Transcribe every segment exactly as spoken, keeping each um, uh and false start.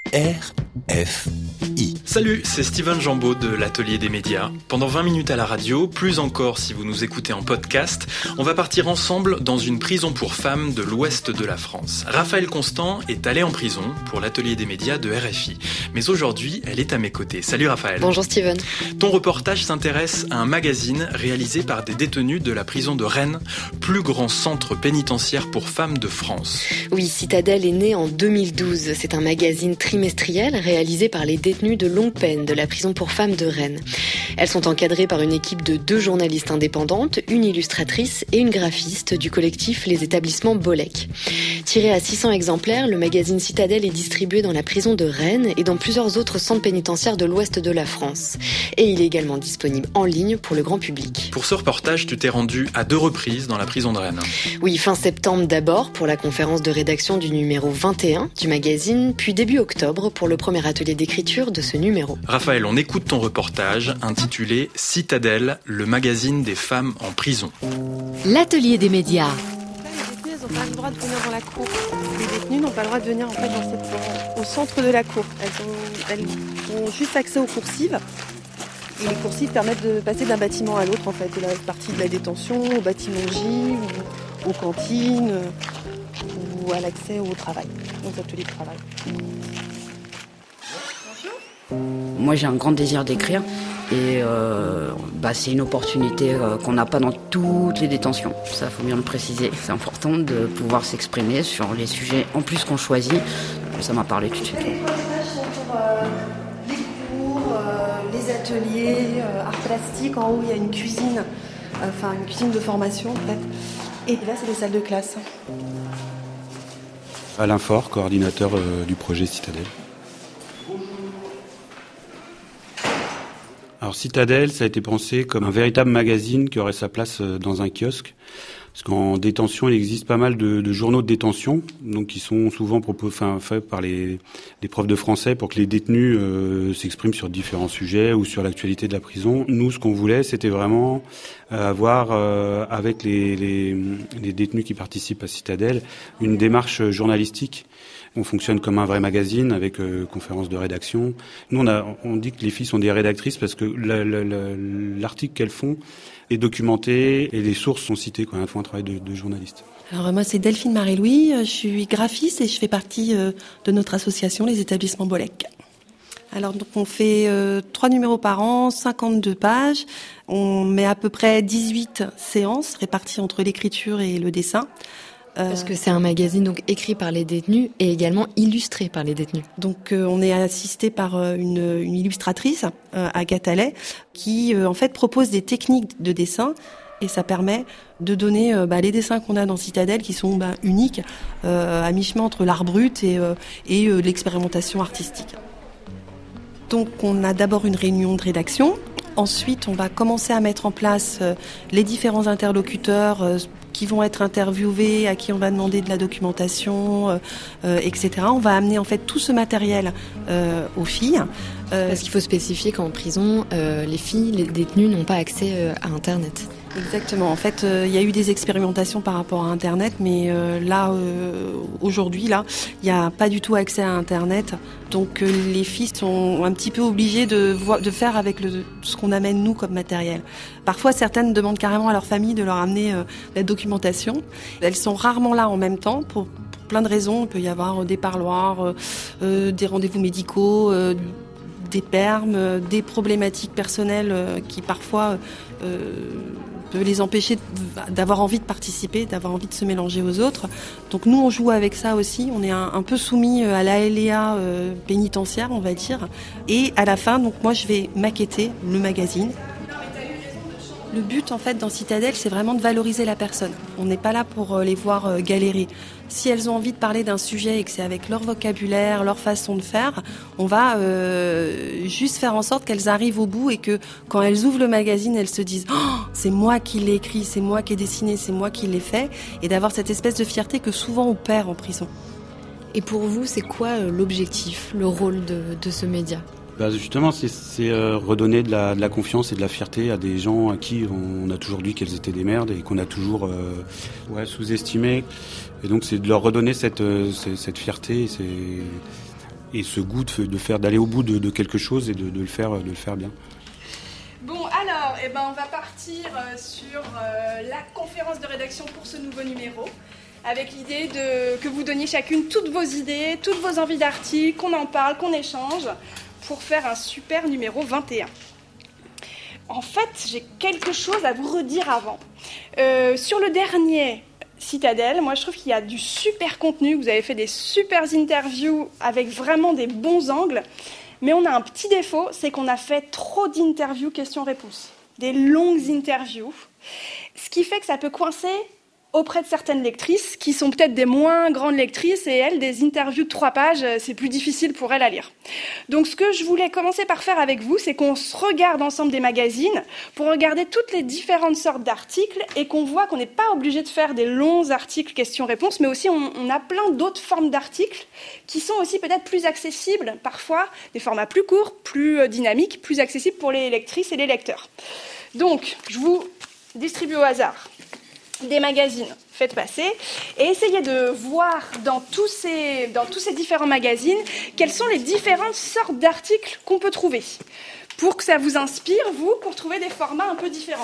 R F I. Salut, c'est Steven Jambeau de l'Atelier des médias. Pendant vingt minutes à la radio, plus encore si vous nous écoutez en podcast, on va partir ensemble dans une prison pour femmes de l'ouest de la France. Raphaël Constant est allé en prison pour l'Atelier des médias de R F I. Mais aujourd'hui, elle est à mes côtés. Salut Raphaël. Bonjour Steven. Ton reportage s'intéresse à un magazine réalisé par des détenus de la prison de Rennes, plus grand centre pénitentiaire pour femmes de France. Oui, Citadelle est né en deux mille douze. C'est un magazine trimestriel réalisé par les détenus de longue peine de la prison pour femmes de Rennes. Elles sont encadrées par une équipe de deux journalistes indépendantes, une illustratrice et une graphiste du collectif Les Établissements Bolec. Tiré à six cents exemplaires, le magazine Citadelle est distribué dans la prison de Rennes et dans plusieurs autres centres pénitentiaires de l'ouest de la France. Et il est également disponible en ligne pour le grand public. Pour ce reportage, tu t'es rendu à deux reprises dans la prison de Rennes. Oui, fin septembre d'abord pour la conférence de rédaction du numéro vingt et un du magazine, puis début octobre pour le premier atelier d'écriture de ce numéro. Raphaël, on écoute ton reportage intitulé Citadelle, le magazine des femmes en prison. L'Atelier des médias. Les détenues n'ont pas le droit de venir dans la cour. Les détenues n'ont pas le droit de venir en fait, dans cette, au centre de la cour. Elles ont, elles ont juste accès aux coursives. Et les coursives permettent de passer d'un bâtiment à l'autre, en fait, de la partie de la détention, au bâtiment J, ou aux cantines, ou à l'accès au travail, aux ateliers de travail. Moi, j'ai un grand désir d'écrire et euh, bah, c'est une opportunité euh, qu'on n'a pas dans toutes les détentions. Ça, il faut bien le préciser. C'est important de pouvoir s'exprimer sur les sujets en plus qu'on choisit. Ça m'a parlé tout de suite. Les reportages sont pour euh, les cours, euh, les ateliers, euh, arts plastiques. En haut, il y a une cuisine, euh, enfin une cuisine de formation en fait. Et là, c'est les salles de classe. Alain Faure, coordinateur euh, du projet Citadelle. Alors Citadelle, ça a été pensé comme un véritable magazine qui aurait sa place dans un kiosque. Parce qu'en détention, il existe pas mal de, de journaux de détention, donc qui sont souvent proposés, enfin, faits par les, les profs de français pour que les détenus euh, s'expriment sur différents sujets ou sur l'actualité de la prison. Nous, ce qu'on voulait, c'était vraiment euh, avoir, euh, avec les, les, les détenus qui participent à Citadelle, une démarche journalistique. On fonctionne comme un vrai magazine avec euh, conférences de rédaction. Nous, on, a, on dit que les filles sont des rédactrices parce que la, la, la, l'article qu'elles font est documenté et les sources sont citées quand elles font un travail de, de journaliste. Alors moi, c'est Delphine Marie-Louis, je suis graphiste et je fais partie euh, de notre association Les Établissements Bolec. Alors donc on fait euh, trois numéros par an, cinquante-deux pages. On met à peu près dix-huit séances réparties entre l'écriture et le dessin. Parce que c'est un magazine donc écrit par les détenus et également illustré par les détenus. Donc euh, on est assisté par euh, une, une illustratrice, euh, Agathe Allais, qui euh, en fait propose des techniques de dessin et ça permet de donner euh, bah, les dessins qu'on a dans Citadelle qui sont bah, uniques, euh, à mi-chemin entre l'art brut et, euh, et euh, l'expérimentation artistique. Donc on a d'abord une réunion de rédaction. Ensuite, on va commencer à mettre en place euh, les différents interlocuteurs euh, qui vont être interviewés, à qui on va demander de la documentation, euh, euh, et cetera. On va amener en fait tout ce matériel euh, aux filles. Euh, Parce qu'il faut spécifier qu'en prison, euh, les filles, les détenues n'ont pas accès euh, à Internet. Exactement. En fait, euh, il y a eu des expérimentations par rapport à Internet, mais euh, là, euh, aujourd'hui, là, il n'y a pas du tout accès à Internet. Donc, euh, les filles sont un petit peu obligées de, vo- de faire avec le, ce qu'on amène nous comme matériel. Parfois, certaines demandent carrément à leur famille de leur amener euh, la documentation. Elles sont rarement là en même temps pour, pour plein de raisons. Il peut y avoir des parloirs, euh, euh, des rendez-vous médicaux, euh, des permes, euh, des problématiques personnelles euh, qui parfois euh, peut les empêcher d'avoir envie de participer, d'avoir envie de se mélanger aux autres. Donc nous, on joue avec ça aussi. On est un, un peu soumis à l'aléa euh, pénitentiaire, on va dire. Et à la fin, donc moi, je vais maqueter le magazine. Le but, en fait, dans Citadelle, c'est vraiment de valoriser la personne. On n'est pas là pour les voir galérer. Si elles ont envie de parler d'un sujet et que c'est avec leur vocabulaire, leur façon de faire, on va euh, juste faire en sorte qu'elles arrivent au bout et que quand elles ouvrent le magazine, elles se disent oh, « c'est moi qui l'ai écrit, c'est moi qui ai dessiné, c'est moi qui l'ai fait » et d'avoir cette espèce de fierté que souvent on perd en prison. Et pour vous, c'est quoi l'objectif, le rôle de, de ce média ? Bah justement, c'est, c'est euh, redonner de la, de la confiance et de la fierté à des gens à qui on a toujours dit qu'elles étaient des merdes et qu'on a toujours euh, ouais, sous-estimé. Et donc, c'est de leur redonner cette, euh, cette, cette fierté. C'est... et ce goût de, de faire, d'aller au bout de, de quelque chose et de, de, le faire, de le faire bien. Bon, alors, eh ben, on va partir euh, sur euh, la conférence de rédaction pour ce nouveau numéro, avec l'idée de, que vous donniez chacune toutes vos idées, toutes vos envies d'articles, qu'on en parle, qu'on échange, pour faire un super numéro vingt et un. En fait, j'ai quelque chose à vous redire avant. Euh, sur le dernier Citadelle, moi je trouve qu'il y a du super contenu, vous avez fait des super interviews avec vraiment des bons angles, mais on a un petit défaut, c'est qu'on a fait trop d'interviews questions-réponses, des longues interviews, ce qui fait que ça peut coincer auprès de certaines lectrices qui sont peut-être des moins grandes lectrices et elles, des interviews de trois pages, c'est plus difficile pour elles à lire. Donc ce que je voulais commencer par faire avec vous, c'est qu'on se regarde ensemble des magazines pour regarder toutes les différentes sortes d'articles et qu'on voit qu'on n'est pas obligé de faire des longs articles questions-réponses, mais aussi on, on a plein d'autres formes d'articles qui sont aussi peut-être plus accessibles, parfois des formats plus courts, plus dynamiques, plus accessibles pour les lectrices et les lecteurs. Donc je vous distribue au hasard des magazines, faites passer, et essayez de voir dans tous ces, dans tous ces différents magazines quelles sont les différentes sortes d'articles qu'on peut trouver, pour que ça vous inspire, vous, pour trouver des formats un peu différents.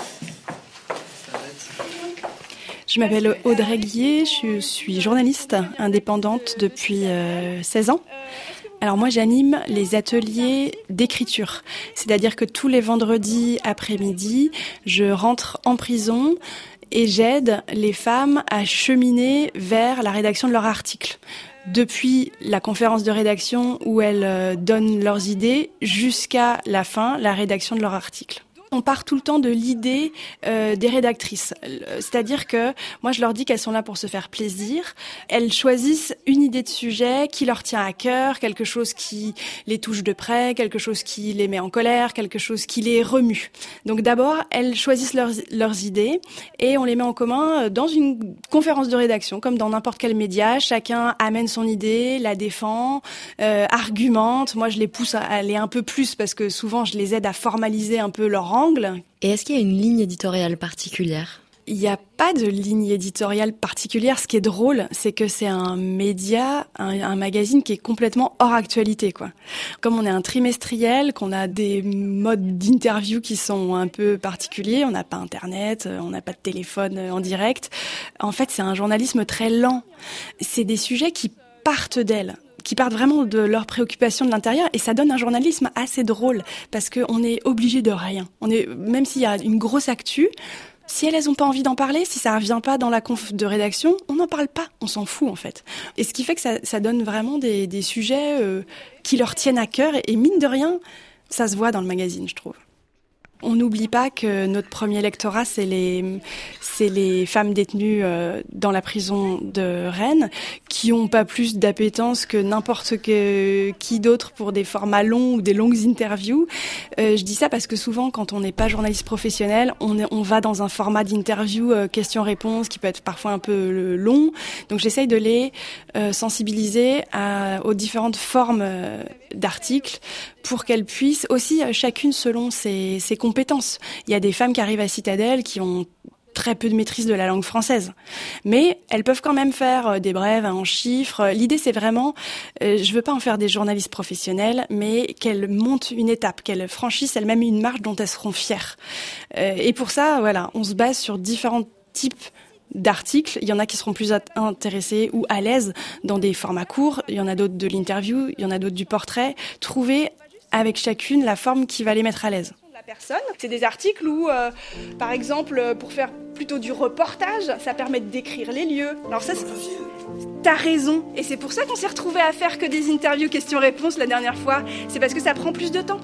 Je m'appelle Audrey Guillet, je suis journaliste indépendante depuis euh, seize ans. Alors moi j'anime les ateliers d'écriture, c'est-à-dire que tous les vendredis après-midi, je rentre en prison et j'aide les femmes à cheminer vers la rédaction de leurs articles. Depuis la conférence de rédaction où elles donnent leurs idées jusqu'à la fin, la rédaction de leurs articles. On part tout le temps de l'idée euh, des rédactrices. C'est-à-dire que moi, je leur dis qu'elles sont là pour se faire plaisir. Elles choisissent une idée de sujet qui leur tient à cœur, quelque chose qui les touche de près, quelque chose qui les met en colère, quelque chose qui les remue. Donc d'abord, elles choisissent leurs, leurs idées et on les met en commun dans une conférence de rédaction, comme dans n'importe quel média. Chacun amène son idée, la défend, euh, argumente. Moi, je les pousse à aller un peu plus parce que souvent, je les aide à formaliser un peu leur angle. Et est-ce qu'il y a une ligne éditoriale particulière ? Il n'y a pas de ligne éditoriale particulière. Ce qui est drôle, c'est que c'est un média, un, un magazine qui est complètement hors actualité, quoi. Comme on est un trimestriel, qu'on a des modes d'interview qui sont un peu particuliers, on n'a pas Internet, on n'a pas de téléphone en direct. En fait, c'est un journalisme très lent. C'est des sujets qui partent d'elles, qui partent vraiment de leurs préoccupations de l'intérieur, et ça donne un journalisme assez drôle, parce qu'on est obligé de rien. On est, même s'il y a une grosse actu, si elles n'ont pas envie d'en parler, si ça ne revient pas dans la conf de rédaction, on n'en parle pas, on s'en fout en fait. Et ce qui fait que ça, ça donne vraiment des, des sujets euh, qui leur tiennent à cœur, et, et mine de rien, ça se voit dans le magazine, je trouve. On n'oublie pas que notre premier lectorat, c'est les, c'est les femmes détenues euh, dans la prison de Rennes, qui ont pas plus d'appétence que n'importe que, qui d'autre pour des formats longs ou des longues interviews. Euh, je dis ça parce que souvent, quand on n'est pas journaliste professionnel, on, est, on va dans un format d'interview euh, questions-réponses qui peut être parfois un peu long. Donc j'essaye de les euh, sensibiliser à, aux différentes formes euh, d'articles pour qu'elles puissent aussi, euh, chacune selon ses, ses compétences. Il y a des femmes qui arrivent à Citadelle qui ont très peu de maîtrise de la langue française. Mais elles peuvent quand même faire des brèves en chiffres. L'idée, c'est vraiment, euh, je veux pas en faire des journalistes professionnels, mais qu'elles montent une étape, qu'elles franchissent elles-mêmes une marche dont elles seront fières. Euh, et pour ça, voilà, on se base sur différents types d'articles. Il y en a qui seront plus intéressés ou à l'aise dans des formats courts. Il y en a d'autres de l'interview, il y en a d'autres du portrait. Trouver avec chacune la forme qui va les mettre à l'aise. Personne. C'est des articles où, euh, par exemple, pour faire plutôt du reportage, ça permet de décrire les lieux. Alors ça, c'est... T'as raison. Et c'est pour ça qu'on s'est retrouvés à faire que des interviews questions-réponses la dernière fois. C'est parce que ça prend plus de temps.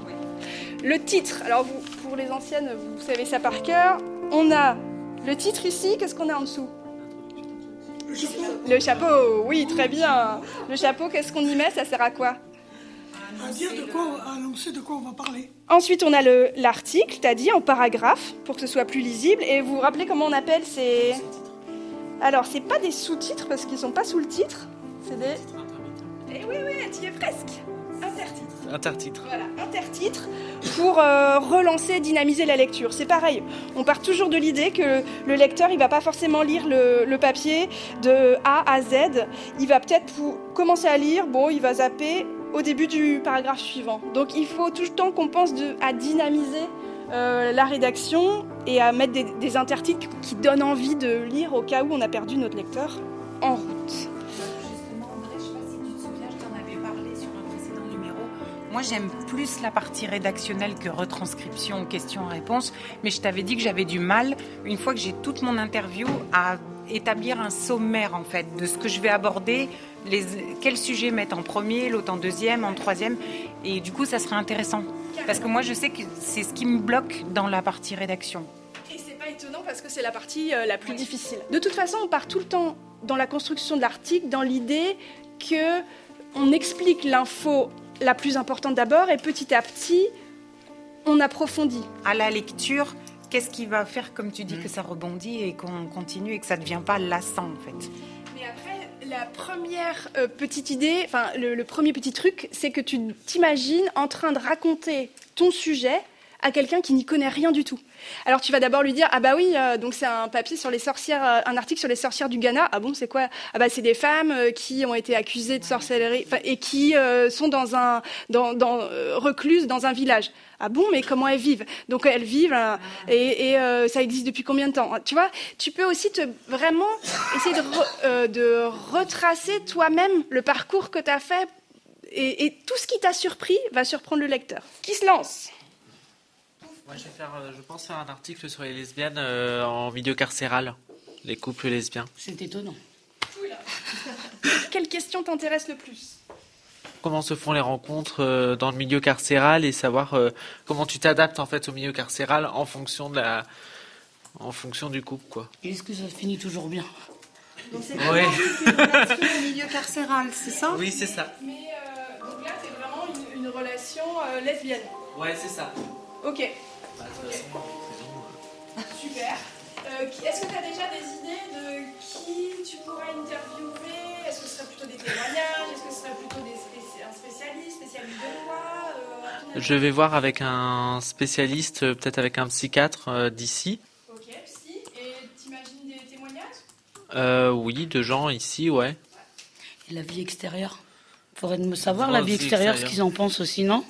Le titre, alors vous, pour les anciennes, vous savez ça par cœur. On a le titre ici, qu'est-ce qu'on a en dessous ? Le chapeau. Le chapeau, oui, très bien. Le chapeau, qu'est-ce qu'on y met ? Ça sert à quoi ? À dire de quoi, à annoncer de quoi on va parler. Ensuite, on a le, l'article, t'as dit, en paragraphe, pour que ce soit plus lisible. Et vous vous rappelez comment on appelle ces... Alors, c'est pas des sous-titres, parce qu'ils sont pas sous le titre. C'est des... Eh oui, oui, tu y es presque. Intertitres. Intertitres. Voilà, intertitres, pour euh, relancer, dynamiser la lecture. C'est pareil, on part toujours de l'idée que le lecteur, il va pas forcément lire le, le papier de A à Z. Il va peut-être pour commencer à lire, bon, il va zapper... au début du paragraphe suivant. Donc il faut tout le temps qu'on pense de, à dynamiser euh, la rédaction et à mettre des, des intertitres qui donnent envie de lire au cas où on a perdu notre lecteur en route. Moi, j'aime plus la partie rédactionnelle que retranscription, questions-réponses, mais je t'avais dit que j'avais du mal, une fois que j'ai toute mon interview, à établir un sommaire, en fait, de ce que je vais aborder, les, quel sujet mettre en premier, l'autre en deuxième, en troisième, et du coup, ça serait intéressant. Parce que moi, je sais que c'est ce qui me bloque dans la partie rédaction. Et c'est pas étonnant parce que c'est la partie euh, la plus difficile. De toute façon, on part tout le temps dans la construction de l'article, dans l'idée que on explique l'info la plus importante d'abord, et petit à petit, on approfondit. À la lecture, qu'est-ce qui va faire, comme tu dis, mmh. que ça rebondit et qu'on continue et que ça ne devient pas lassant, en fait. Mais après, la première euh, petite idée, enfin, le, le premier petit truc, c'est que tu t'imagines en train de raconter ton sujet à quelqu'un qui n'y connaît rien du tout. Alors tu vas d'abord lui dire ah bah oui euh, donc c'est un papier sur les sorcières, euh, un article sur les sorcières du Ghana. Ah bon, c'est quoi? Ah bah c'est des femmes euh, qui ont été accusées de sorcellerie et qui euh, sont dans un dans, dans euh, recluses dans un village. Ah bon, mais comment elles vivent? Donc elles vivent euh, et, et euh, ça existe depuis combien de temps? Tu vois, tu peux aussi te vraiment essayer de, re, euh, de retracer toi-même le parcours que tu as fait et, et tout ce qui t'a surpris va surprendre le lecteur. Qui se lance? Moi, je vais faire, je pense faire un article sur les lesbiennes euh, en milieu carcéral, les couples lesbiens. C'est étonnant. Quelle question t'intéresse le plus? Comment se font les rencontres euh, dans le milieu carcéral et savoir euh, comment tu t'adaptes en fait au milieu carcéral en fonction de la, en fonction du couple, quoi. Et est-ce que ça finit toujours bien? Donc c'est oui. une relation au milieu carcéral, c'est ça? Oui, c'est ça. Mais euh, donc là, c'est vraiment une, une relation euh, lesbienne. Ouais, c'est ça. Ok. Bah, de toute façon, euh, super. Euh, est-ce que tu as déjà des idées de qui tu pourrais interviewer? Est-ce que ce serait plutôt des témoignages? Est-ce que ce serait plutôt des spéci- un spécialiste, spécialiste de quoi euh, je vais voir avec un spécialiste, peut-être avec un psychiatre euh, d'ici. Ok, psy. Et t'imagines des témoignages? euh, Oui, de gens ici, ouais. Et la vie extérieure? Faudrait me savoir oh, la vie extérieure, extérieure, ce qu'ils en pensent aussi, non?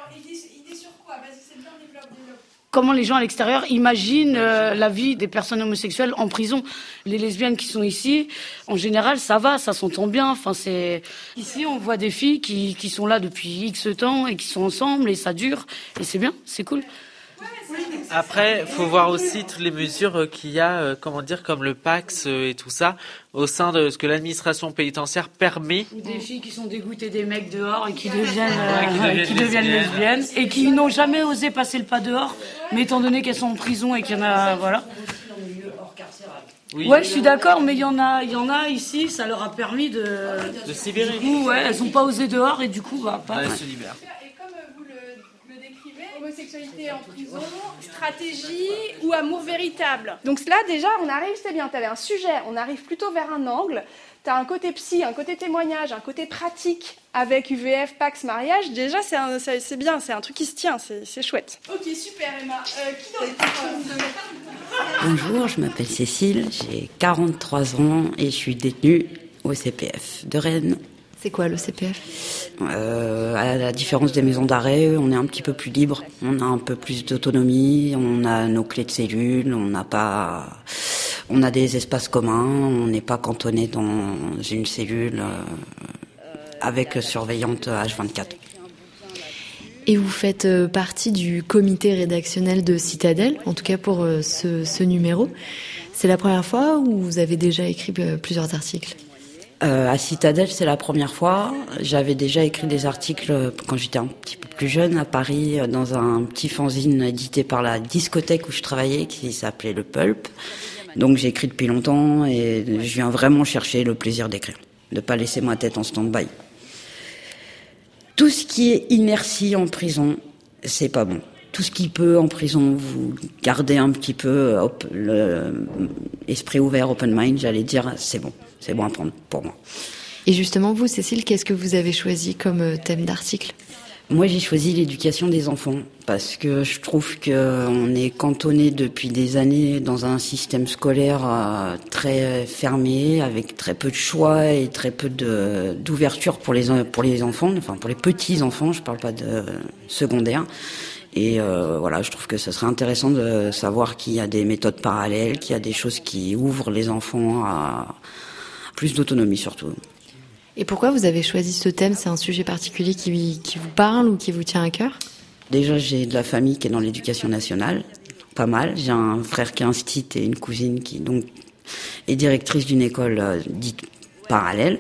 Comment comment les gens à l'extérieur imaginent euh, la vie des personnes homosexuelles en prison. Les lesbiennes qui sont ici, en général, ça va, ça s'entend bien. Enfin, c'est ici, on voit des filles qui, qui sont là depuis X temps et qui sont ensemble et ça dure. Et c'est bien, c'est cool. Après, faut voir aussi toutes les mesures qu'il y a, euh, comment dire, comme le Pax euh, et tout ça, au sein de ce que l'administration pénitentiaire permet. Des filles qui sont dégoûtées des mecs dehors et qui deviennent, euh, ouais, qui deviennent, qui deviennent lesbiennes. lesbiennes et qui n'ont jamais osé passer le pas dehors, mais étant donné qu'elles sont en prison et qu'il y en a, voilà. Oui. Ouais, je suis d'accord, mais il y en a, il y en a ici, ça leur a permis de. De se libérer. Du coup, ouais, elles n'ont pas osé dehors et du coup, bah, pas. Elles se libèrent. Sexualité en prison, stratégie ou amour véritable. Donc là déjà on arrive, c'est bien, tu avais un sujet, on arrive plutôt vers un angle, tu as un côté psy, un côté témoignage, un côté pratique avec U V F, Pax, mariage, déjà c'est, un, c'est, c'est bien, c'est un truc qui se tient, c'est, c'est chouette. Ok, super Emma. Euh, qui d'autre? Bonjour, je m'appelle Cécile, j'ai quarante-trois ans et je suis détenue au C P F de Rennes. C'est quoi le C P F? euh, À la différence des maisons d'arrêt, on est un petit peu plus libre. On a un peu plus d'autonomie, on a nos clés de cellule, on n'a pas, on a des espaces communs, on n'est pas cantonné dans une cellule euh, avec surveillante H vingt-quatre. Et vous faites partie du comité rédactionnel de Citadelle, en tout cas pour ce, ce numéro. C'est la première fois ou vous avez déjà écrit plusieurs articles? Euh, à Citadelle, c'est la première fois. J'avais déjà écrit des articles quand j'étais un petit peu plus jeune à Paris, dans un petit fanzine édité par la discothèque où je travaillais, qui s'appelait Le Pulp. Donc j'ai écrit depuis longtemps et je viens vraiment chercher le plaisir d'écrire, de pas laisser ma tête en stand-by. Tout ce qui est inertie en prison, c'est pas bon. Tout ce qui peut en prison vous garder un petit peu hop, le esprit ouvert, open mind, j'allais dire, c'est bon. C'est bon à prendre pour moi. Et justement, vous, Cécile, qu'est-ce que vous avez choisi comme thème d'article? Moi, j'ai choisi l'éducation des enfants parce que je trouve qu'on est cantonné depuis des années dans un système scolaire euh, très fermé, avec très peu de choix et très peu de, d'ouverture pour les, pour les enfants, enfin pour les petits enfants, je parle pas de secondaire. Et euh, voilà, je trouve que ce serait intéressant de savoir qu'il y a des méthodes parallèles, qu'il y a des choses qui ouvrent les enfants à plus d'autonomie surtout. Et pourquoi vous avez choisi ce thème ? C'est un sujet particulier qui, qui vous parle ou qui vous tient à cœur ? Déjà, j'ai de la famille qui est dans l'éducation nationale, pas mal. J'ai un frère qui est instit et une cousine qui donc est directrice d'une école euh, dite parallèle.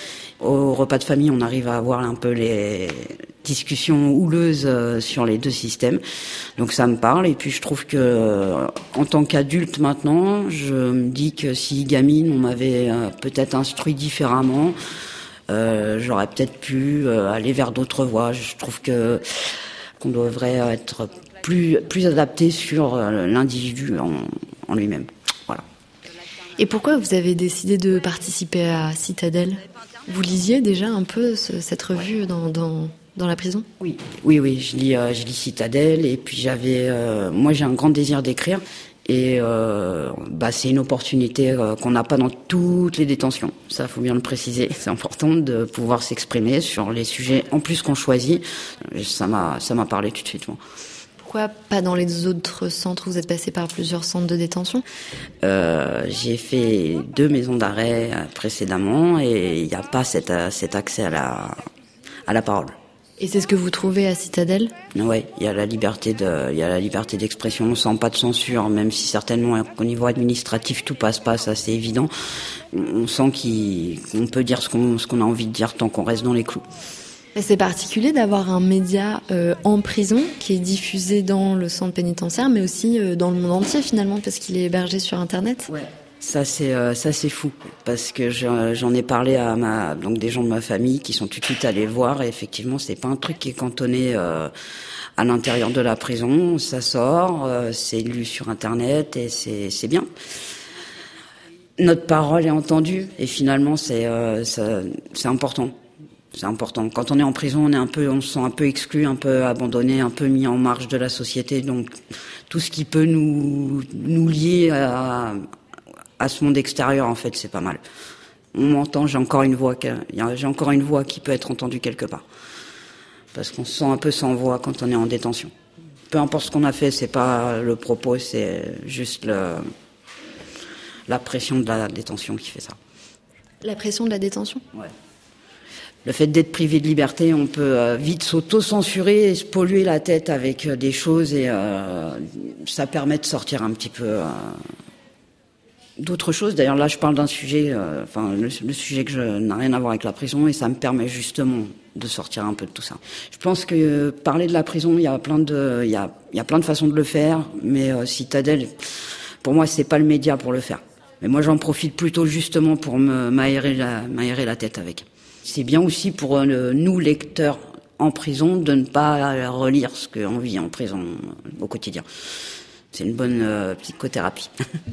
Au repas de famille, on arrive à avoir un peu les discussions houleuses euh, sur les deux systèmes. Donc ça me parle. Et puis je trouve que euh, en tant qu'adulte maintenant, je me dis que si gamine, on m'avait euh, peut-être instruit différemment, Euh, j'aurais peut-être pu euh, aller vers d'autres voies. Je trouve que qu'on devrait être plus plus adapté sur euh, l'individu en, en lui-même. Voilà. Et pourquoi vous avez décidé de participer à Citadelle ? Vous lisiez déjà un peu ce, cette revue dans, dans dans la prison ? Oui, oui, oui. Je lis euh, je lis Citadelle et puis j'avais euh, moi j'ai un grand désir d'écrire. Et euh, bah c'est une opportunité euh, qu'on n'a pas dans toutes les détentions. Ça, faut bien le préciser. C'est important de pouvoir s'exprimer sur les sujets en plus qu'on choisit. Ça m'a ça m'a parlé tout de suite. Moi. Pourquoi pas dans les autres centres ? Vous êtes passé par plusieurs centres de détention ? euh, J'ai fait deux maisons d'arrêt précédemment et il n'y a pas cet, cet accès à la à la parole. Et c'est ce que vous trouvez à Citadelle ? Oui, il y a la liberté de, il y a la liberté d'expression. On sent pas de censure, même si certainement au niveau administratif tout passe pas, ça c'est évident. On sent qu'il, qu'on peut dire ce qu'on, ce qu'on a envie de dire tant qu'on reste dans les clous. Et c'est particulier d'avoir un média euh, en prison qui est diffusé dans le centre pénitentiaire, mais aussi euh, dans le monde entier finalement, parce qu'il est hébergé sur Internet. Ouais. Ça c'est euh, ça c'est fou parce que je, j'en ai parlé à ma donc des gens de ma famille qui sont tout de suite allés le voir et effectivement c'est pas un truc qui est cantonné euh, à l'intérieur de la prison, ça sort, euh, c'est lu sur Internet et c'est c'est bien. Notre parole est entendue et finalement c'est euh, ça, c'est important. C'est important. Quand on est en prison, on est un peu, on se sent un peu exclu, un peu abandonné, un peu mis en marge de la société. Donc tout ce qui peut nous nous lier à à ce monde extérieur, en fait, c'est pas mal. On m'entend, j'ai encore une voix, j'ai encore une voix qui peut être entendue quelque part. Parce qu'on se sent un peu sans voix quand on est en détention. Peu importe ce qu'on a fait, c'est pas le propos, c'est juste le, la pression de la détention qui fait ça. La pression de la détention ? Ouais. Le fait d'être privé de liberté, on peut vite s'auto-censurer et se polluer la tête avec des choses et euh, ça permet de sortir un petit peu... Euh, d'autres choses. D'ailleurs, là, je parle d'un sujet, euh, enfin, le, le sujet que je n'a rien à voir avec la prison, et ça me permet justement de sortir un peu de tout ça. Je pense que euh, parler de la prison, il y a plein de, il y a, il y a plein de façons de le faire, mais euh, Citadelle, pour moi, c'est pas le média pour le faire. Mais moi, j'en profite plutôt justement pour me m'aérer la, m'aérer la tête avec. C'est bien aussi pour euh, nous lecteurs en prison de ne pas relire ce qu'on vit en prison au quotidien. C'est une bonne euh, psychothérapie.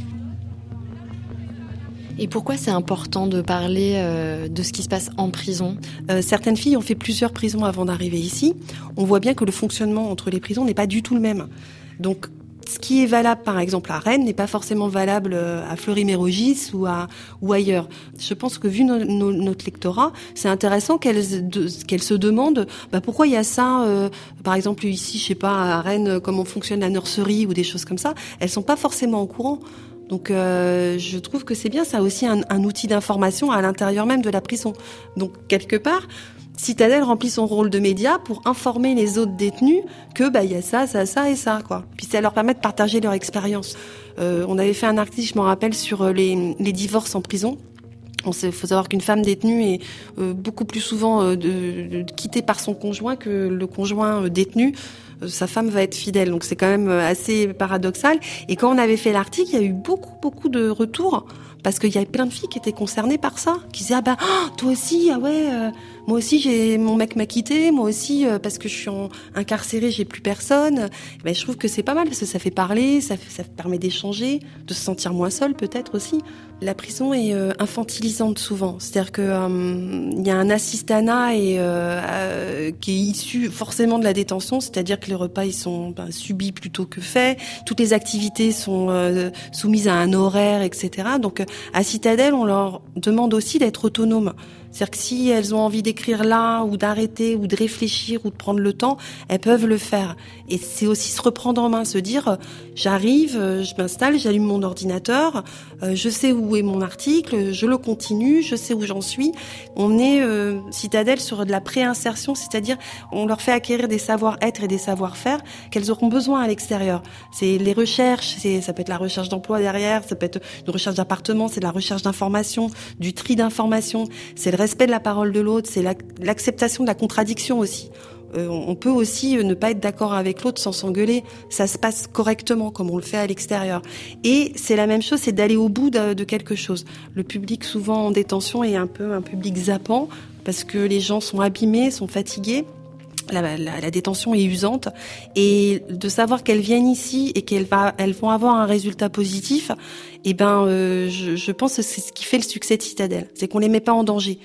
Et pourquoi c'est important de parler euh, de ce qui se passe en prison ? euh, Certaines filles ont fait plusieurs prisons avant d'arriver ici. On voit bien que le fonctionnement entre les prisons n'est pas du tout le même. Donc, ce qui est valable, par exemple, à Rennes n'est pas forcément valable à Fleury-Mérogis ou, à, ou ailleurs. Je pense que, vu no, no, notre lectorat, c'est intéressant qu'elles, de, qu'elles se demandent bah, pourquoi il y a ça, euh, par exemple, ici, je sais pas, à Rennes, comment fonctionne la nurserie ou des choses comme ça. Elles sont pas forcément au courant. Donc euh, je trouve que c'est bien, ça a aussi un, un outil d'information à l'intérieur même de la prison. Donc quelque part, Citadelle remplit son rôle de média pour informer les autres détenus que bah il y a ça, ça, ça et ça quoi. Puis ça leur permet de partager leur expérience. Euh, on avait fait un article, je m'en rappelle, sur les, les divorces en prison. Il faut savoir qu'une femme détenue est euh, beaucoup plus souvent euh, de, de, quittée par son conjoint que le conjoint euh, détenu. Euh, sa femme va être fidèle, donc c'est quand même assez paradoxal. Et quand on avait fait l'article, il y a eu beaucoup, beaucoup de retours parce qu'il y avait plein de filles qui étaient concernées par ça, qui disaient ah bah oh, toi aussi ah ouais euh, moi aussi j'ai mon mec m'a quitté, moi aussi euh, parce que je suis en, incarcérée j'ai plus personne. Ben je trouve que c'est pas mal parce que ça fait parler, ça ça permet d'échanger, de se sentir moins seul peut-être aussi. La prison est euh, infantilisante souvent, c'est-à-dire que euh, il y a un assistanat et euh, euh, qui est issu forcément de la détention, c'est-à-dire que les repas ils sont ben, subis plutôt que faits, toutes les activités sont euh, soumises à un horaire, et cetera. Donc à Citadelle, on leur demande aussi d'être autonomes. C'est-à-dire que si elles ont envie d'écrire là, ou d'arrêter, ou de réfléchir, ou de prendre le temps, elles peuvent le faire. Et c'est aussi se reprendre en main, se dire, euh, j'arrive, euh, je m'installe, j'allume mon ordinateur, euh, je sais où est mon article, je le continue, je sais où j'en suis. On est euh, Citadelle sur de la préinsertion, c'est-à-dire on leur fait acquérir des savoir-être et des savoir-faire qu'elles auront besoin à l'extérieur. C'est les recherches, c'est, ça peut être la recherche d'emploi derrière, ça peut être une recherche d'appartement, c'est de la recherche d'information, du tri d'information, c'est le respect de la parole de l'autre, c'est l'acceptation de la contradiction aussi. Euh, on peut aussi ne pas être d'accord avec l'autre sans s'engueuler. Ça se passe correctement comme on le fait à l'extérieur. Et c'est la même chose, c'est d'aller au bout de, de quelque chose. Le public souvent en détention est un peu un public zappant parce que les gens sont abîmés, sont fatigués. La, la, la détention est usante et de savoir qu'elles viennent ici et qu'elles va, elles vont avoir un résultat positif, eh ben, euh, je, je pense que c'est ce qui fait le succès de Citadelle, c'est qu'on les met pas en danger.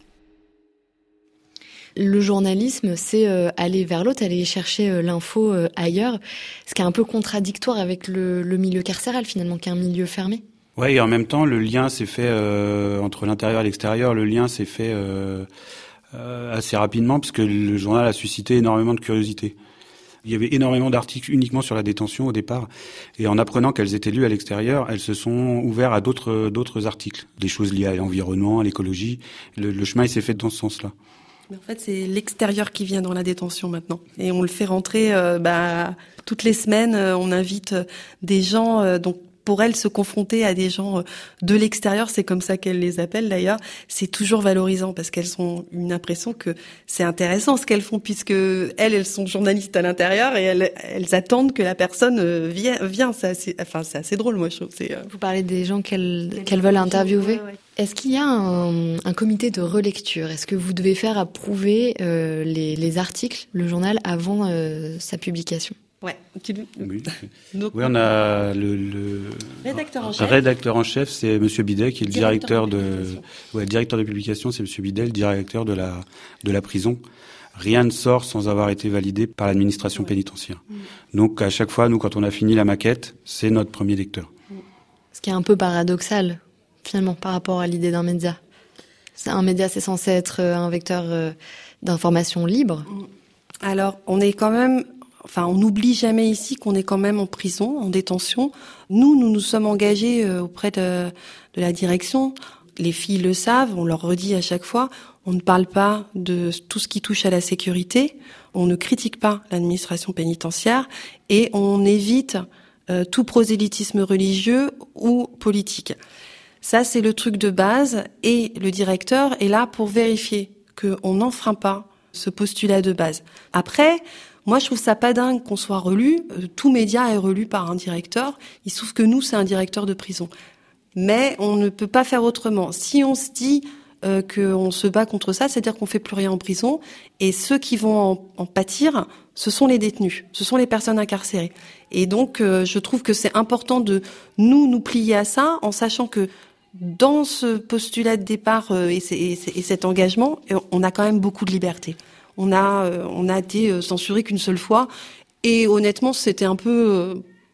Le journalisme, c'est euh, aller vers l'autre, aller chercher euh, l'info euh, ailleurs, ce qui est un peu contradictoire avec le, le milieu carcéral finalement, qui est un milieu fermé. Ouais, et en même temps, le lien s'est fait euh, entre l'intérieur et l'extérieur. Le lien s'est fait euh, euh, assez rapidement, puisque le journal a suscité énormément de curiosité. Il y avait énormément d'articles uniquement sur la détention au départ, et en apprenant qu'elles étaient lues à l'extérieur, elles se sont ouvertes à d'autres d'autres articles, des choses liées à l'environnement, à l'écologie. Le, le chemin il s'est fait dans ce sens-là. Mais en fait, c'est l'extérieur qui vient dans la détention maintenant. Et on le fait rentrer euh, bah, toutes les semaines. Euh, on invite euh, des gens, euh, donc pour elles, se confronter à des gens euh, de l'extérieur, c'est comme ça qu'elles les appellent d'ailleurs, c'est toujours valorisant parce qu'elles ont une impression que c'est intéressant ce qu'elles font puisque elles, elles sont journalistes à l'intérieur et elles, elles attendent que la personne euh, vienne. Vient. C'est assez, enfin, c'est assez drôle, moi, je trouve. C'est, euh... Vous parlez des gens qu'elles, qu'elles veulent interviewer. Ouais, ouais. Est-ce qu'il y a un, un comité de relecture ? Est-ce que vous devez faire approuver euh, les, les articles, le journal, avant euh, sa publication ? Ouais. Oui. Donc, oui, on a le, le rédacteur en chef. rédacteur en chef, c'est Monsieur Bidet, qui est le directeur, directeur de, ouais, directeur de publication, c'est Monsieur Bidet, le directeur de la de la prison. Rien ne sort sans avoir été validé par l'administration ouais. pénitentiaire. Mmh. Donc à chaque fois, nous, quand on a fini la maquette, c'est notre premier lecteur. Ce qui est un peu paradoxal, finalement, par rapport à l'idée d'un média. C'est un média, c'est censé être un vecteur d'information libre. Alors, on est quand même. Enfin, on n'oublie jamais ici qu'on est quand même en prison, en détention. Nous, nous nous sommes engagés auprès de, de la direction. Les filles le savent, on leur redit à chaque fois. On ne parle pas de tout ce qui touche à la sécurité. On ne critique pas l'administration pénitentiaire et on évite euh, tout prosélytisme religieux ou politique. Ça, c'est le truc de base et le directeur est là pour vérifier qu'on n'enfreint pas ce postulat de base. Après, moi, je trouve ça pas dingue qu'on soit relu. Euh, tout média est relu par un directeur. Il se trouve que nous, c'est un directeur de prison. Mais on ne peut pas faire autrement. Si on se dit euh, qu'on se bat contre ça, c'est-à-dire qu'on fait plus rien en prison. Et ceux qui vont en, en pâtir, ce sont les détenus, ce sont les personnes incarcérées. Et donc, euh, je trouve que c'est important de nous nous plier à ça, en sachant que dans ce postulat de départ euh, et, et, et cet engagement, on a quand même beaucoup de liberté. On a, euh, on a été censuré qu'une seule fois, et honnêtement, c'était un peu, euh,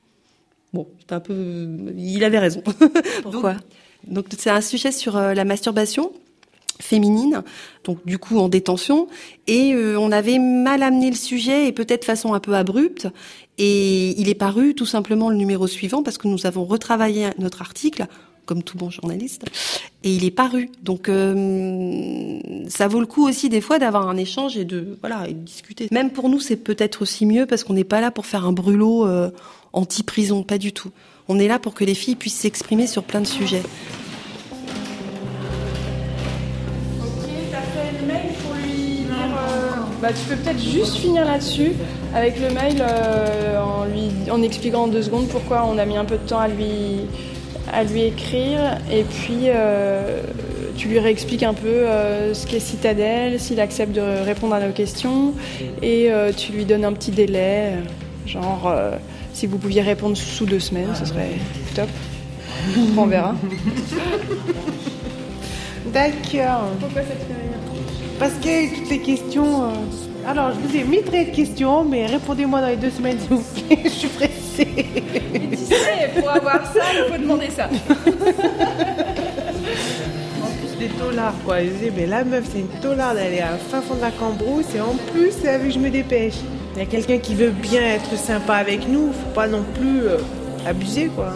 bon, c'était un peu, euh, il avait raison. Pourquoi ? donc, donc, c'est un sujet sur euh, la masturbation féminine, donc du coup en détention, et euh, on avait mal amené le sujet, et peut-être de façon un peu abrupte, et il est paru tout simplement le numéro suivant, parce que nous avons retravaillé notre article, comme tout bon journaliste, et il est paru. Donc euh, ça vaut le coup aussi des fois d'avoir un échange et de voilà et de discuter. Même pour nous, c'est peut-être aussi mieux parce qu'on n'est pas là pour faire un brûlot euh, anti-prison, pas du tout. On est là pour que les filles puissent s'exprimer sur plein de sujets. Ok, t'as fait le mail pour lui dire... Euh, bah tu peux peut-être juste finir là-dessus avec le mail euh, en lui en expliquant en deux secondes pourquoi on a mis un peu de temps à lui à lui écrire et puis euh, tu lui réexpliques un peu euh, ce qu'est Citadel, s'il accepte de répondre à nos questions et euh, tu lui donnes un petit délai, genre euh, si vous pouviez répondre sous deux semaines, ce serait top. On verra. D'accord. Pourquoi ça te fait rire ? Parce que toutes les questions... Euh... Alors, je vous ai mis très de questions, mais répondez-moi dans les deux semaines, s'il vous plaît. Je suis pressée. Et tu sais, pour avoir ça, il faut demander ça. En plus, des taulards, quoi. Je disais, mais la meuf, c'est une taularde, elle est à fin fond de la Cambrousse, et en plus, c'est avec que je me dépêche. Il y a quelqu'un qui veut bien être sympa avec nous, faut pas non plus euh, abuser, quoi.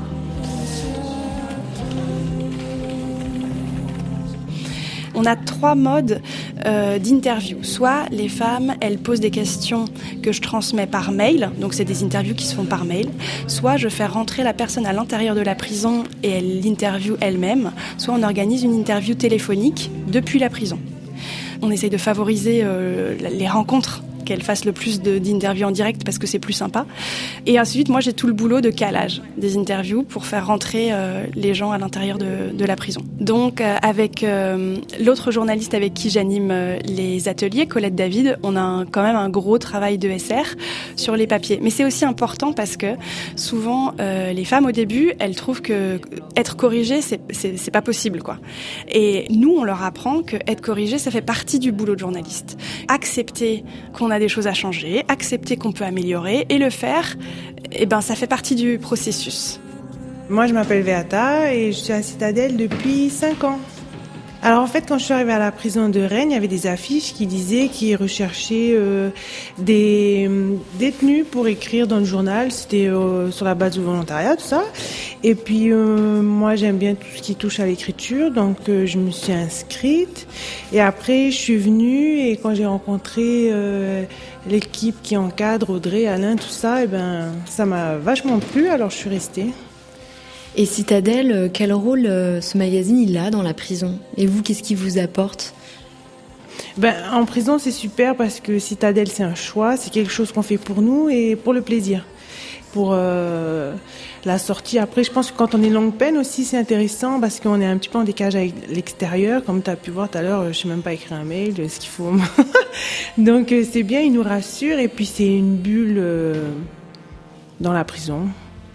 On a trois modes euh, d'interview. Soit les femmes, elles posent des questions que je transmets par mail, donc c'est des interviews qui se font par mail. Soit je fais rentrer la personne à l'intérieur de la prison et elle l'interviewe elle-même. Soit on organise une interview téléphonique depuis la prison. On essaye de favoriser euh, les rencontres, qu'elle fasse le plus de, d'interviews en direct parce que c'est plus sympa. Et ensuite, moi, j'ai tout le boulot de calage des interviews pour faire rentrer euh, les gens à l'intérieur de, de la prison. Donc, euh, avec euh, l'autre journaliste avec qui j'anime euh, les ateliers, Colette David, on a un, quand même un gros travail de S R sur les papiers. Mais c'est aussi important parce que souvent, euh, les femmes au début, elles trouvent que être corrigée, c'est, c'est, c'est pas possible, quoi. Et nous, on leur apprend que être corrigée, ça fait partie du boulot de journaliste. Accepter qu'on a des choses à changer, accepter qu'on peut améliorer et le faire, eh ben, ça fait partie du processus. Moi, je m'appelle Beata et je suis à Citadel depuis cinq ans. Alors en fait, quand je suis arrivée à la prison de Rennes, il y avait des affiches qui disaient qu'ils recherchaient euh, des euh, détenus pour écrire dans le journal. C'était euh, sur la base du volontariat, tout ça. Et puis euh, moi, j'aime bien tout ce qui touche à l'écriture, donc euh, je me suis inscrite. Et après, je suis venue et quand j'ai rencontré euh, l'équipe qui encadre, Audrey, Alain, tout ça, et ben ça m'a vachement plu. Alors je suis restée. Et Citadel, quel rôle ce magazine il a dans la prison ? Et vous, qu'est-ce qu'il vous apporte ? Ben, en prison, c'est super parce que Citadel, c'est un choix, c'est quelque chose qu'on fait pour nous et pour le plaisir. Pour euh, la sortie. Après, je pense que quand on est longue peine aussi, c'est intéressant parce qu'on est un petit peu en décalage avec l'extérieur. Comme tu as pu voir tout à l'heure, je ne sais même pas écrire un mail, ce qu'il faut. Donc, c'est bien, il nous rassure et puis c'est une bulle euh, dans la prison.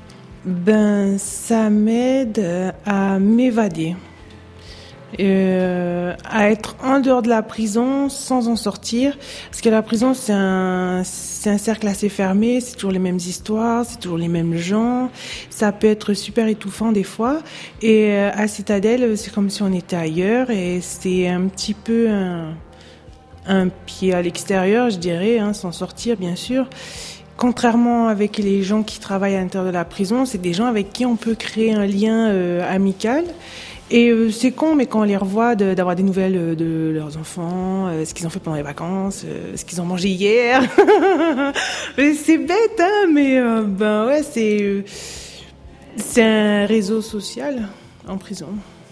Ben, ça m'aide à m'évader, euh, à être en dehors de la prison sans en sortir. Parce que la prison, c'est un, c'est un cercle assez fermé, c'est toujours les mêmes histoires, c'est toujours les mêmes gens. Ça peut être super étouffant des fois. Et euh, à Citadel, c'est comme si on était ailleurs et c'est un petit peu un, un pied à l'extérieur, je dirais, hein, sans sortir bien sûr. Contrairement avec les gens qui travaillent à l'intérieur de la prison, c'est des gens avec qui on peut créer un lien euh, amical. Et euh, c'est con, mais quand on les revoit, de, d'avoir des nouvelles de leurs enfants, euh, ce qu'ils ont fait pendant les vacances, euh, ce qu'ils ont mangé hier. C'est bête, hein, mais euh, ben ouais, c'est euh, c'est un réseau social en prison.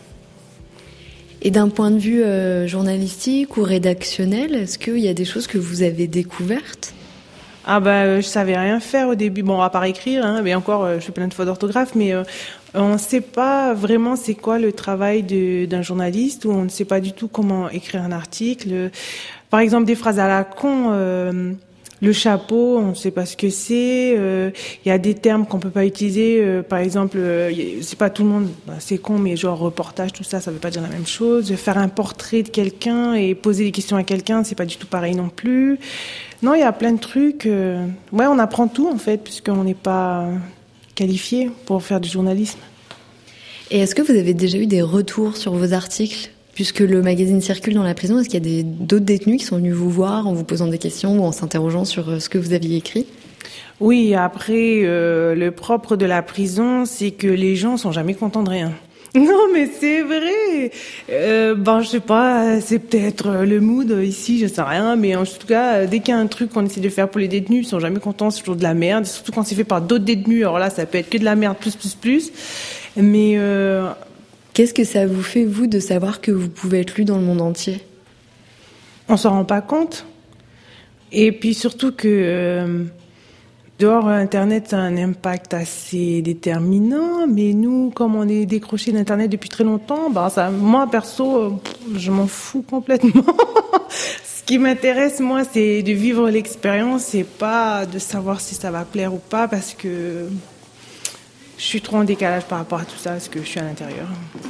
Et d'un point de vue euh, journalistique ou rédactionnel, est-ce qu'il y a des choses que vous avez découvertes ? Ah bah euh, je savais rien faire au début, bon à part écrire, hein, mais encore euh, je fais plein de fautes d'orthographe, mais euh, on ne sait pas vraiment c'est quoi le travail de, d'un journaliste, ou on ne sait pas du tout comment écrire un article. Par exemple des phrases à la con, euh, le chapeau, on ne sait pas ce que c'est. Il euh, y a des termes qu'on peut pas utiliser, euh, par exemple, euh, c'est pas tout le monde, bah, c'est con, mais genre reportage, tout ça, ça veut pas dire la même chose. Faire un portrait de quelqu'un et poser des questions à quelqu'un, c'est pas du tout pareil non plus. Non, il y a plein de trucs. Euh... Ouais, on apprend tout en fait, puisqu'on n'est pas qualifié pour faire du journalisme. Et est-ce que vous avez déjà eu des retours sur vos articles ? Puisque le magazine circule dans la prison, est-ce qu'il y a des, d'autres détenus qui sont venus vous voir en vous posant des questions ou en s'interrogeant sur ce que vous aviez écrit ? Oui, après, euh, le propre de la prison, c'est que les gens sont jamais contents de rien. Non, mais c'est vrai. Euh, ben, je sais pas, c'est peut-être le mood ici, je sais rien, mais en tout cas, dès qu'il y a un truc qu'on essaie de faire pour les détenus, ils sont jamais contents, c'est toujours de la merde, surtout quand c'est fait par d'autres détenus. Alors là, ça peut être que de la merde, plus, plus, plus. Mais euh... qu'est-ce que ça vous fait, vous, de savoir que vous pouvez être lu dans le monde entier ? On s'en rend pas compte. Et puis surtout que euh, Dehors, Internet a un impact assez déterminant, mais nous, comme on est décroché d'Internet depuis très longtemps, bah ça, moi perso, je m'en fous complètement. Ce qui m'intéresse, moi, c'est de vivre l'expérience et pas de savoir si ça va plaire ou pas, parce que je suis trop en décalage par rapport à tout ça, parce que je suis à l'intérieur.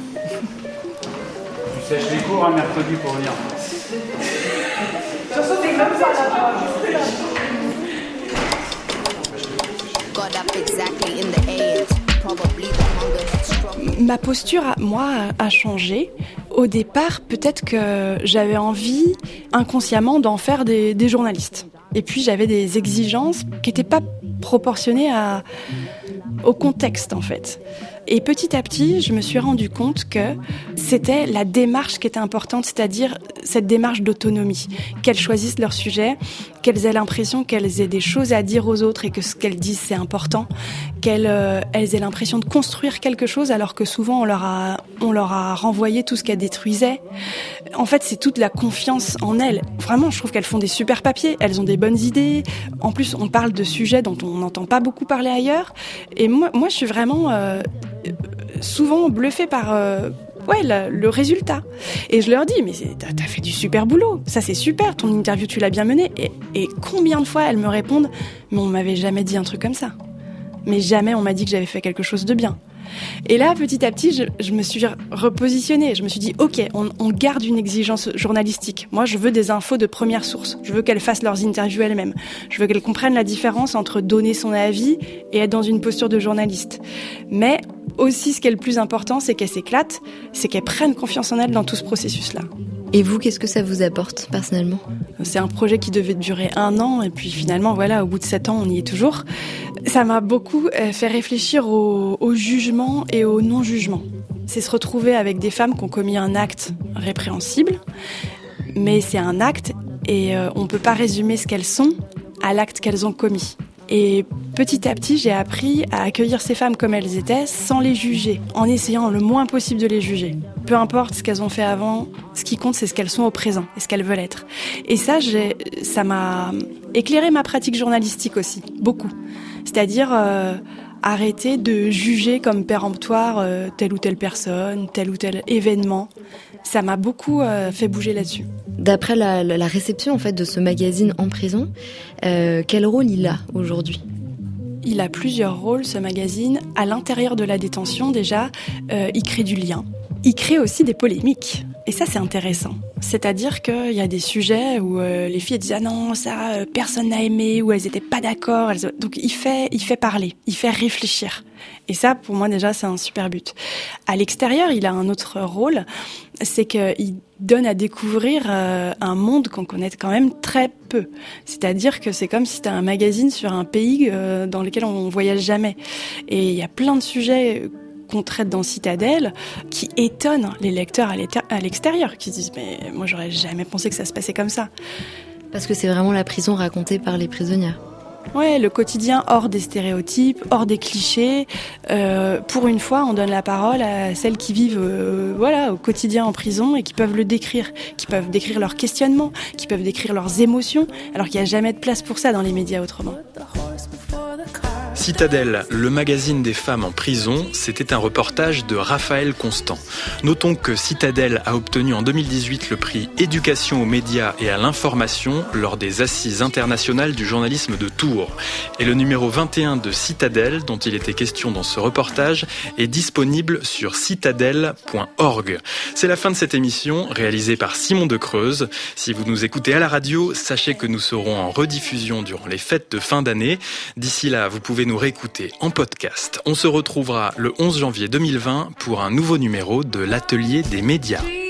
Tu sèches les cours un mercredi pour venir. Sur ce, c'est comme ça, là. Ma posture, moi, a changé. Au départ, peut-être que j'avais envie, inconsciemment, d'en faire des, des journalistes. Et puis, j'avais des exigences qui n'étaient pas proportionnées à, au contexte, en fait. Et petit à petit, je me suis rendu compte que c'était la démarche qui était importante, c'est-à-dire cette démarche d'autonomie. Qu'elles choisissent leur sujet, qu'elles aient l'impression qu'elles aient des choses à dire aux autres et que ce qu'elles disent, c'est important. Qu'elles euh, elles aient l'impression de construire quelque chose alors que souvent on leur a, on leur a renvoyé tout ce qu'elles détruisaient. En fait, c'est toute la confiance en elles. Vraiment, je trouve qu'elles font des super papiers, elles ont des bonnes idées. En plus, on parle de sujets dont on n'entend pas beaucoup parler ailleurs. Et moi, moi je suis vraiment... Euh, souvent bluffée par euh, ouais, le, le résultat. Et je leur dis, mais t'as, t'as fait du super boulot, ça c'est super, ton interview tu l'as bien menée. Et, et combien de fois elles me répondent, mais on m'avait jamais dit un truc comme ça. Mais jamais on m'a dit que j'avais fait quelque chose de bien. Et là, petit à petit, je, je me suis repositionnée. Je me suis dit, ok, on, on garde une exigence journalistique. Moi, je veux des infos de première source. Je veux qu'elles fassent leurs interviews elles-mêmes. Je veux qu'elles comprennent la différence entre donner son avis et être dans une posture de journaliste. Mais aussi, ce qui est le plus important, c'est qu'elles s'éclatent, c'est qu'elles prennent confiance en elles dans tout ce processus-là. Et vous, qu'est-ce que ça vous apporte personnellement ? C'est un projet qui devait durer un an et puis finalement, voilà, au bout de sept ans, on y est toujours. Ça m'a beaucoup fait réfléchir au, au jugement et au non-jugement. C'est se retrouver avec des femmes qui ont commis un acte répréhensible, mais c'est un acte et euh, on ne peut pas résumer ce qu'elles sont à l'acte qu'elles ont commis. Et petit à petit, j'ai appris à accueillir ces femmes comme elles étaient, sans les juger, en essayant le moins possible de les juger. Peu importe ce qu'elles ont fait avant, ce qui compte, c'est ce qu'elles sont au présent et ce qu'elles veulent être. Et ça, j'ai, ça m'a éclairé ma pratique journalistique aussi, beaucoup. C'est-à-dire euh, arrêter de juger comme péremptoire euh, telle ou telle personne, tel ou tel événement. Ça m'a beaucoup euh, fait bouger là-dessus. D'après la, la réception en fait de ce magazine en prison, euh, quel rôle il a aujourd'hui ? Il a plusieurs rôles, ce magazine. À l'intérieur de la détention, déjà, euh, il crée du lien. Il crée aussi des polémiques. Et ça, c'est intéressant. C'est-à-dire qu'il y a des sujets où euh, les filles disent « Ah non, ça, euh, personne n'a aimé » ou elles n'étaient pas d'accord. Elles... Donc, il fait, il fait parler, il fait réfléchir. Et ça, pour moi, déjà, c'est un super but. À l'extérieur, il a un autre rôle, c'est qu'il donne à découvrir euh, un monde qu'on connaît quand même très peu. C'est-à-dire que c'est comme si c'était un magazine sur un pays euh, dans lequel on voyage jamais. Et il y a plein de sujets qu'on traite dans Citadelle qui étonnent les lecteurs à l'extérieur, qui se disent « mais moi, j'aurais jamais pensé que ça se passait comme ça ». Parce que c'est vraiment la prison racontée par les prisonnières. Ouais, le quotidien hors des stéréotypes, hors des clichés. Euh, pour une fois, on donne la parole à celles qui vivent, euh, voilà, au quotidien en prison et qui peuvent le décrire, qui peuvent décrire leurs questionnements, qui peuvent décrire leurs émotions, alors qu'il n'y a jamais de place pour ça dans les médias autrement. Citadelle, le magazine des femmes en prison, c'était un reportage de Raphaël Constant. Notons que Citadelle a obtenu en deux mille dix-huit le prix Éducation aux médias et à l'information lors des Assises internationales du journalisme de Tours. Et le numéro vingt et un de Citadelle, dont il était question dans ce reportage, est disponible sur citadelle point org. C'est la fin de cette émission, réalisée par Simon de Creuse. Si vous nous écoutez à la radio, sachez que nous serons en rediffusion durant les fêtes de fin d'année. D'ici là, vous pouvez nous réécouter en podcast. On se retrouvera le onze janvier deux mille vingt pour un nouveau numéro de l'Atelier des médias.